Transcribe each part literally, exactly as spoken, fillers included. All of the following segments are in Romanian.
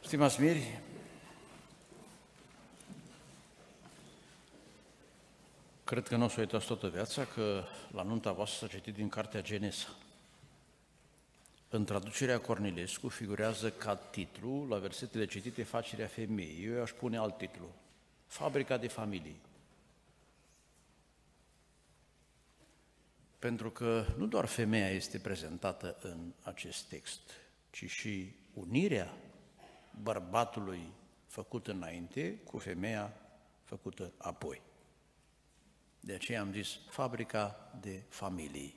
Stimați miri, cred că nu o să uitați toată viața că la nunta voastră s-a citit din cartea Genesa. În traducerea Cornilescu figurează ca titlu, la versetele citite, Facerea femeii. Eu aș pune alt titlu, Fabrica de familii. Pentru că nu doar femeia este prezentată în acest text, ci și unirea bărbatului făcut înainte cu femeia făcută apoi. De aceea am zis fabrica de familii.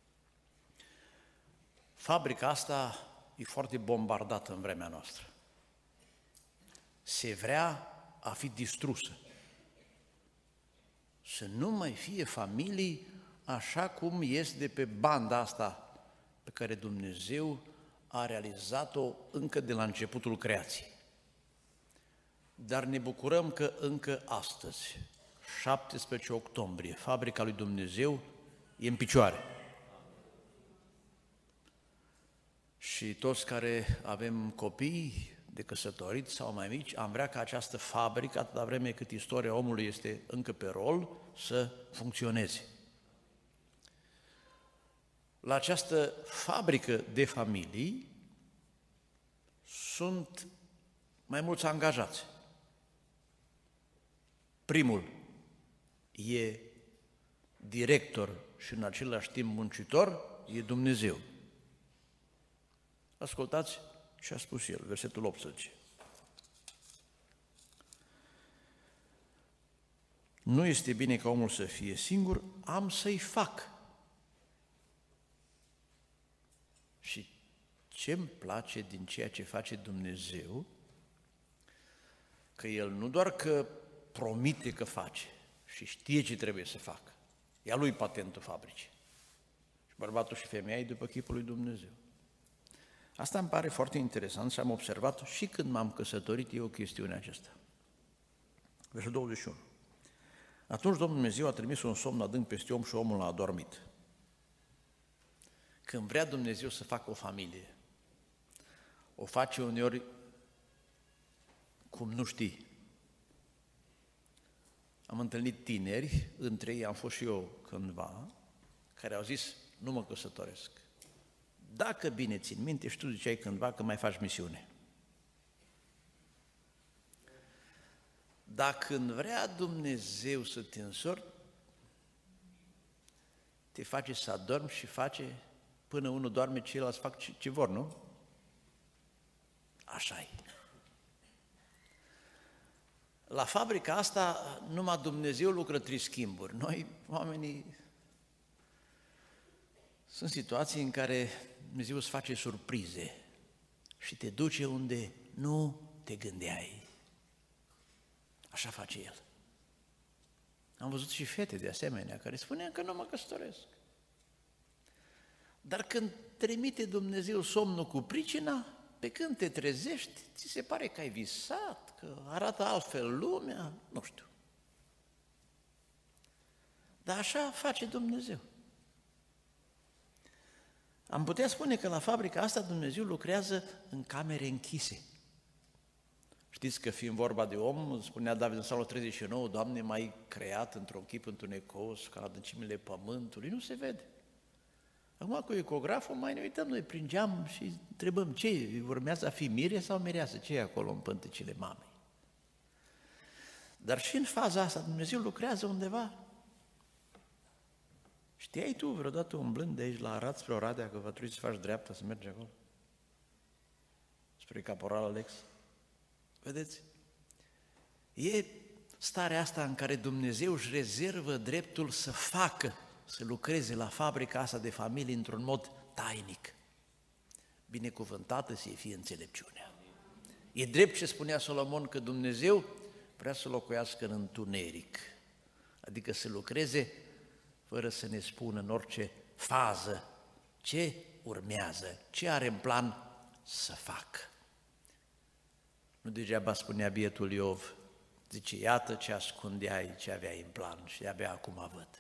Fabrica asta e foarte bombardată în vremea noastră. Se vrea a fi distrusă. Să nu mai fie familii așa cum este pe banda asta pe care Dumnezeu a realizat-o încă de la începutul creației. Dar ne bucurăm că încă astăzi, șaptesprezece octombrie, fabrica lui Dumnezeu e în picioare. Și toți care avem copii de căsătorit sau mai mici, am vrea ca această fabrică, atâta vreme cât istoria omului este încă pe rol, să funcționeze. La această fabrică de familii sunt mai mulți angajați. Primul e director și în același timp muncitor, e Dumnezeu. Ascultați ce a spus el, versetul optsprezece. Nu este bine ca omul să fie singur, am să-i fac. Și ce-mi place din ceea ce face Dumnezeu, că El nu doar că promite că face și știe ce trebuie să facă, e a lui patentul fabricii. Și bărbatul și femeia e după chipul lui Dumnezeu. Asta îmi pare foarte interesant și am observat și când m-am căsătorit eu chestiunea aceasta. Versetul douăzeci și unu. Atunci Domnul Dumnezeu a trimis un somn adânc peste om și omul a adormit. Când vrea Dumnezeu să facă o familie, o face uneori cum nu știi. Am întâlnit tineri, între ei am fost și eu cândva, care au zis, nu mă căsătoresc. Dacă bine țin minte și tu ziceai cândva că mai faci misiune. Dar când vrea Dumnezeu să te însori, te face să adormi și face până unul doarme, ceilalți fac ce, ce vor, nu? Așa e. La fabrica asta numai Dumnezeu lucră trei schimburi. Noi, oamenii, sunt situații în care Dumnezeu îți face surprize și te duce unde nu te gândeai. Așa face El. Am văzut și fete de asemenea care spuneau că nu mă căsătoresc. Dar când trimite Dumnezeu somnul cu pricina, pe când te trezești, ți se pare că ai visat, că arată altfel lumea, nu știu. Dar așa face Dumnezeu. Am putea spune că la fabrica asta Dumnezeu lucrează în camere închise. Știți că fiind vorba de om, spunea David în Psalmul treizeci și nouă, Doamne, m-ai creat într-un chip întunecos, ca la adâncimile pământului, nu se vede. Acum cu ecograful mai ne uităm noi prin geam și întrebăm ce, urmează a fi mire sau mireasă, ce e acolo în pântecele mamei. Dar și în faza asta Dumnezeu lucrează undeva. Știai tu vreodată umblând de aici la Arad spre Oradea că va trebui să faci dreapta să mergi acolo? Spre Caporal Alex? Vedeți? E starea asta în care Dumnezeu își rezervă dreptul să facă, să lucreze la fabrica asta de familie într-un mod tainic. Binecuvântată să fie înțelepciunea. E drept ce spunea Solomon că Dumnezeu vrea să locuiască în întuneric, adică să lucreze fără să ne spună în orice fază ce urmează, ce are în plan să facă. Nu degeaba spunea bietul Iov, zice, iată ce ascundeai, ce aveai în plan și de-abia acum văd.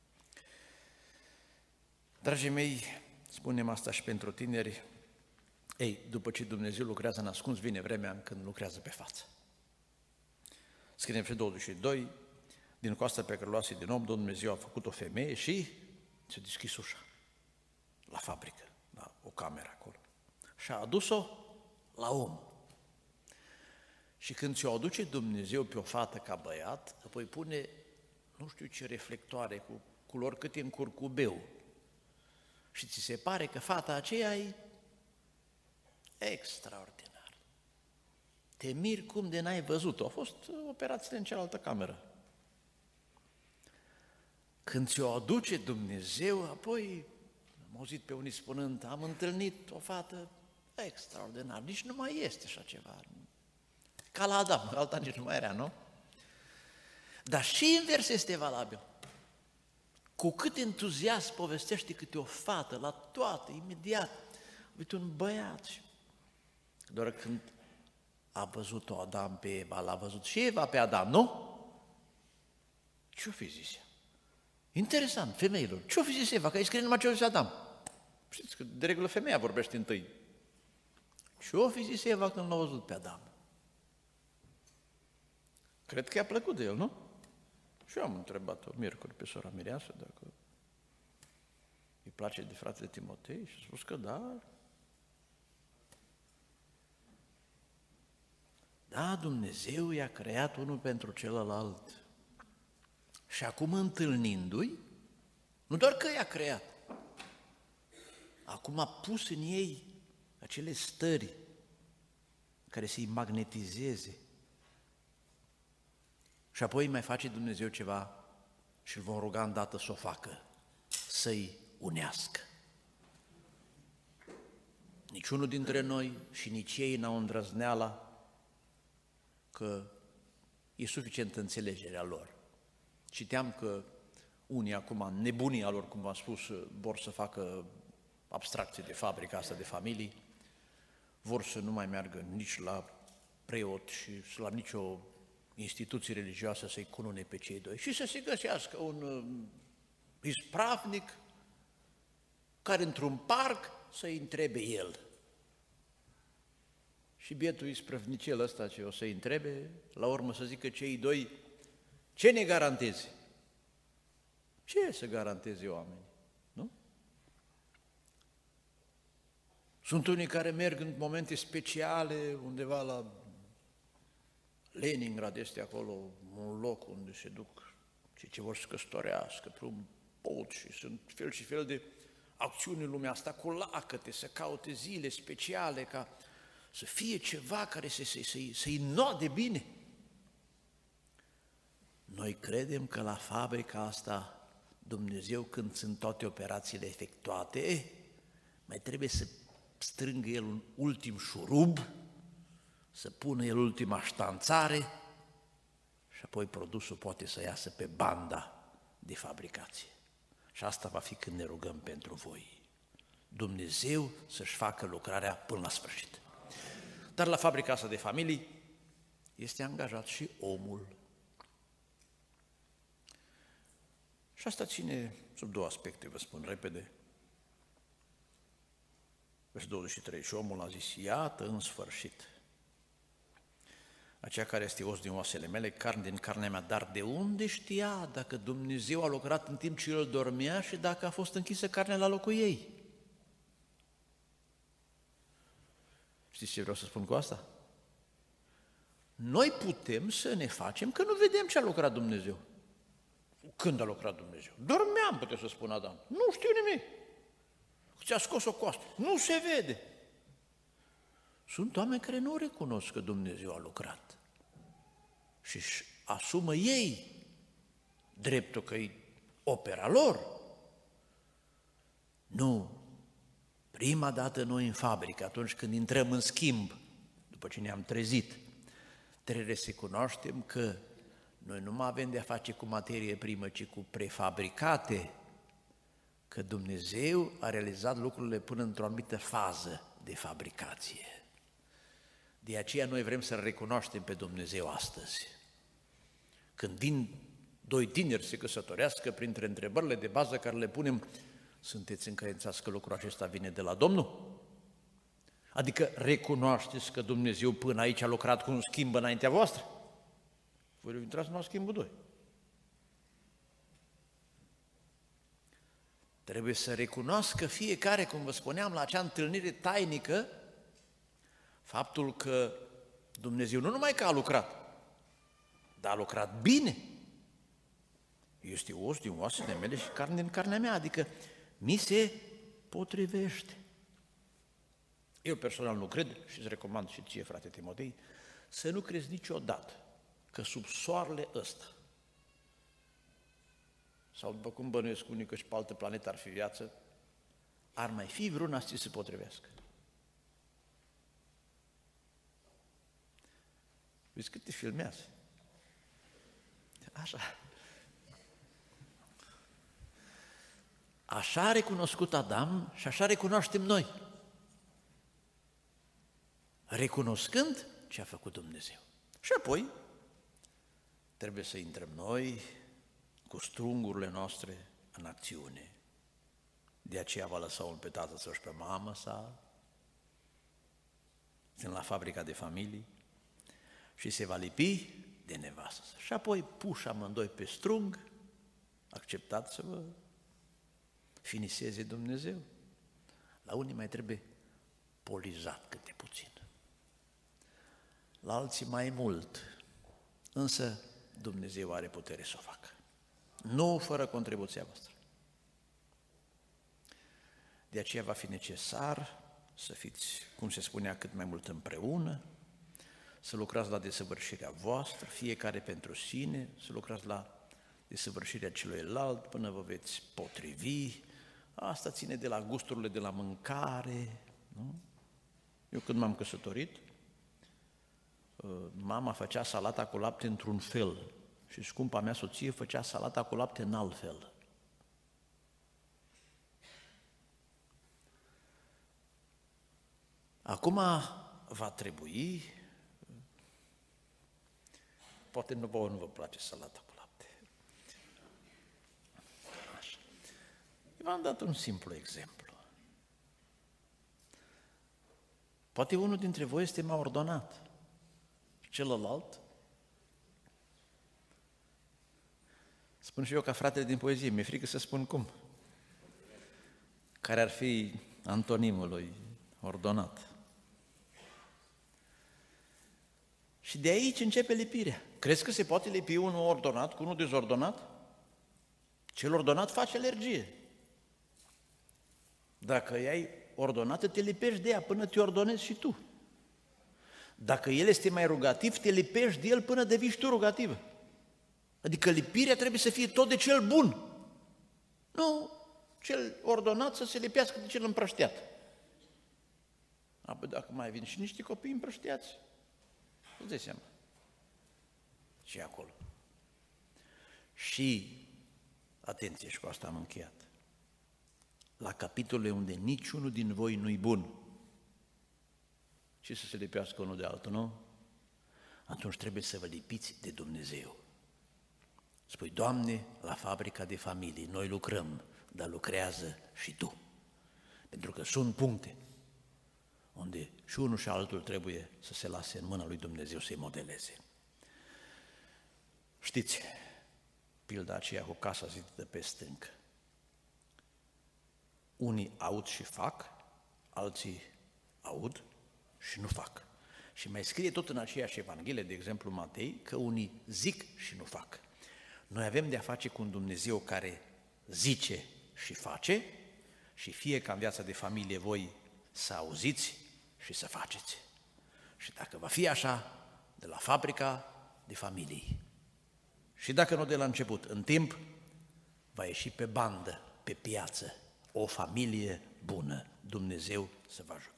Dragii mei, spunem asta și pentru tineri, Ei, după ce Dumnezeu lucrează în ascuns, vine vremea în când lucrează pe față. Scrie în versetul douăzeci și doi, din coasta pe care o luase din om, Dumnezeu a făcut o femeie și s-a deschis ușa la fabrică, la o cameră acolo. Și a adus-o la om. Și când ți-o aduce Dumnezeu pe o fată ca băiat, apoi pune, nu știu ce reflectoare, cu culori cât e în curcubeu. Și ți se pare că fata aceea e extraordinar. Te miri cum de n-ai văzut-o. A fost operațiile în cealaltă cameră. Când ți-o aduce Dumnezeu, apoi am auzit pe unii spunând, am întâlnit o fată extraordinar, nici nu mai este așa ceva. Ca la Adam, alta nici nu mai era, nu? Dar și invers este valabil. Cu cât entuziasm povestește câte o fată, la toate, imediat, uite un băiat. Doar când a văzut-o Adam pe Eva, l-a văzut și Eva pe Adam, nu? Ce-o fi zis ea? Interesant, femeilor, ce-o fi zis Eva, că îi scrie numai ce-o zis Adam? Știți că de regulă femeia vorbește întâi. Ce-o fi zis Eva când l-a văzut pe Adam? Cred că i-a plăcut de el, nu? Și eu am întrebat-o miercuri pe sora Mireasă dacă îi place de fratele Timotei și a spus că da. Da, Dumnezeu i-a creat unul pentru celălalt. Și acum întâlnindu-i, nu doar că i-a creat, acum a pus în ei acele stări care să-i magnetizeze. Și apoi mai face Dumnezeu ceva și îl vom ruga îndată să o facă, să-i unească. Niciunul dintre noi și nici ei n-au îndrăzneala că e suficient înțelegerea lor. Citeam că unii acum, în nebunia lor, cum v-am spus, vor să facă abstracție de fabrica asta de familii, vor să nu mai meargă nici la preot și la nicio instituții religioase să-i cunune pe cei doi și să se găsească un uh, ispravnic care într-un parc să-i întrebe el. Și bietul isprăvnicel ăsta ce o să-i întrebe, la urmă să zică cei doi, ce ne garantezi? Ce să garanteze oamenii? Nu? Sunt unii care merg în momente speciale, undeva la Leningrad este acolo un loc unde se duc cei ce vor să căsătorească pe un pod și sunt fel și fel de acțiuni în lumea asta cu lacăte, să caute zile speciale ca să fie ceva care să, să, să, să-i node bine. Noi credem că la fabrica asta Dumnezeu, când sunt toate operațiile efectuate, mai trebuie să strângă El un ultim șurub, să pună El ultima ștanțare și apoi produsul poate să iasă pe banda de fabricație. Și asta va fi când ne rugăm pentru voi. Dumnezeu să-și facă lucrarea până la sfârșit. Dar la fabrica asta de familii este angajat și omul. Și asta ține sub două aspecte, vă spun repede. Versetul douăzeci și trei. Și omul a zis, iată în sfârșit, aceea care este os din oasele mele, carne din carnea mea, dar de unde știa dacă Dumnezeu a lucrat în timp ce el dormea și dacă a fost închisă carnea la locul ei? Știți ce vreau să spun cu asta? Noi putem să ne facem că nu vedem ce a lucrat Dumnezeu. Când a lucrat Dumnezeu? Dormeam, putea să spun Adam. Nu știu nimic. Ți-a scos o coastă. Nu se vede. Sunt oameni care nu recunosc că Dumnezeu a lucrat și își asumă ei dreptul că e opera lor. Nu. Prima dată noi în fabrică, atunci când intrăm în schimb, după ce ne-am trezit, trebuie să cunoaștem că noi nu mai avem de-a face cu materie primă, ci cu prefabricate, că Dumnezeu a realizat lucrurile până într-o anumită fază de fabricație. De aceea noi vrem să-L recunoaștem pe Dumnezeu astăzi. Când din doi tineri se căsătorească, printre întrebările de bază care le punem, sunteți încredințați că lucrul acesta vine de la Domnul? Adică recunoașteți că Dumnezeu până aici a lucrat cu un schimb înaintea voastră? Voi intrați în schimbul doi. Trebuie să recunoască fiecare, cum vă spuneam, la acea întâlnire tainică, faptul că Dumnezeu nu numai că a lucrat, dar a lucrat bine. Este os din oasele mele și carne din carnea mea, adică mi se potrivește. Eu personal nu cred și îți recomand și ție, frate Timotei, să nu crezi niciodată că sub soarele ăsta, sau după cum bănuiesc unii că și pe altă planetă ar fi viață, ar mai fi vreuna să ți se potrivească. Vezi cât te filmează. Așa. Așa a recunoscut Adam și așa recunoaștem noi. Recunoscând ce a făcut Dumnezeu. Și apoi trebuie să intrăm noi cu strungurile noastre în acțiune. De aceea va lăsa unul pe tatăl său și pe mamă sa, sunt la fabrica de familii, și se va lipi de nevastă. Și apoi puși amândoi pe strung, acceptați să vă finiseze Dumnezeu. La unii mai trebuie polizat câte puțin, la alții mai mult, însă Dumnezeu are putere să o facă. Nu fără contribuția voastră. De aceea va fi necesar să fiți, cum se spunea, cât mai mult împreună, să lucrați la desăvârșirea voastră, fiecare pentru sine, să lucrați la desăvârșirea celuilalt până vă veți potrivi. Asta ține de la gusturile de la mâncare, nu? Eu când m-am căsătorit, mama făcea salata cu lapte într-un fel și scumpa mea soție făcea salata cu lapte în alt fel. Acum va trebui, poate nu vă, nu vă place salata cu lapte. Așa. V-am dat un simplu exemplu. Poate unul dintre voi este mai ordonat, celălalt, spun și eu ca fratele din poezie, mi-e frică să spun cum, care ar fi antonimul lui ordonat. Și de aici începe lipirea. Crezi că se poate lipi unul ordonat cu unul dezordonat? Cel ordonat face alergie. Dacă i-ai ordonată, te lipești de ea până te ordonezi și tu. Dacă el este mai rugativ, te lipești de el până devii și tu rugativă. Adică lipirea trebuie să fie tot de cel bun. Nu cel ordonat să se lipească de cel împrăștiat. Apoi dacă mai vin și niște copii împrăștiați, îți dai seama. Și acolo. Și, atenție, și cu asta am încheiat, la capitolele unde niciunul din voi nu-i bun, și să se lipească unul de altul, nu? Atunci trebuie să vă lipiți de Dumnezeu. Spui, Doamne, la fabrica de familii, noi lucrăm, dar lucrează și Tu. Pentru că sunt puncte unde și unul și altul trebuie să se lase în mâna lui Dumnezeu să-i modeleze. Știți, pilda aceea cu casa zidită pe stâncă. Unii aud și fac, alții aud și nu fac. Și mai scrie tot în aceeași Evanghelie, de exemplu Matei, că unii zic și nu fac. Noi avem de-a face cu un Dumnezeu care zice și face și fie ca în viața de familie voi să auziți și să faceți. Și dacă va fi așa, de la fabrica de familii. Și dacă nu de la început, în timp, va ieși pe bandă, pe piață, o familie bună. Dumnezeu să vă ajute.